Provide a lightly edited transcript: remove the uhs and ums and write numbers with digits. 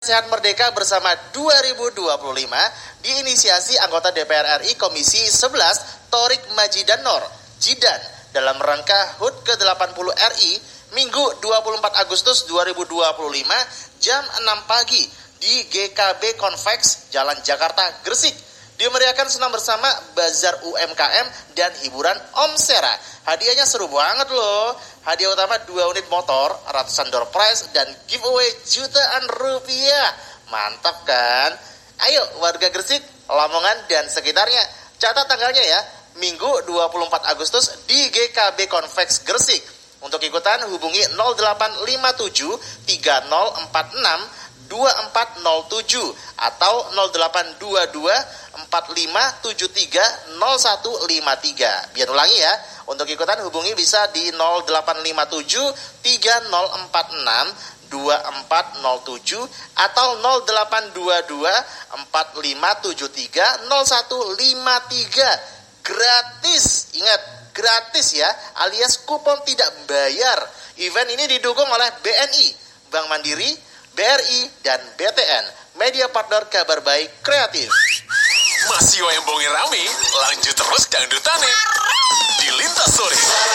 Sehat Merdeka Bersama 2025 diinisiasi anggota DPR RI Komisi 11 Thorik Majidan Nor Jidan dalam rangka HUT ke-80 RI Minggu 24 Agustus 2025 jam 6 pagi di GKB Convex Jalan Jakarta Gresik. Dimeriahkan senam bersama bazar UMKM dan hiburan Om Sera. Hadiahnya seru banget loh. Hadiah utama 2 unit motor, ratusan door prize, dan giveaway jutaan rupiah. Mantap kan? Ayo warga Gresik, Lamongan, dan sekitarnya. Catat tanggalnya ya, Minggu 24 Agustus di GKB Convex Gresik. Untuk ikutan hubungi 0857 3046 2407 atau 0822 4573 0153. Biar ulangi ya. Untuk ikutan hubungi bisa di 0857 3046 2407 atau 0822 4573 0153. Gratis. Ingat, gratis ya, alias kupon tidak bayar. Event ini didukung oleh BNI, Bank Mandiri, BRI, dan BTN, media partner Kabar Baik Kreatif. Masih yang bongi rame, lanjut terus dangdutannya di Lintas Sore.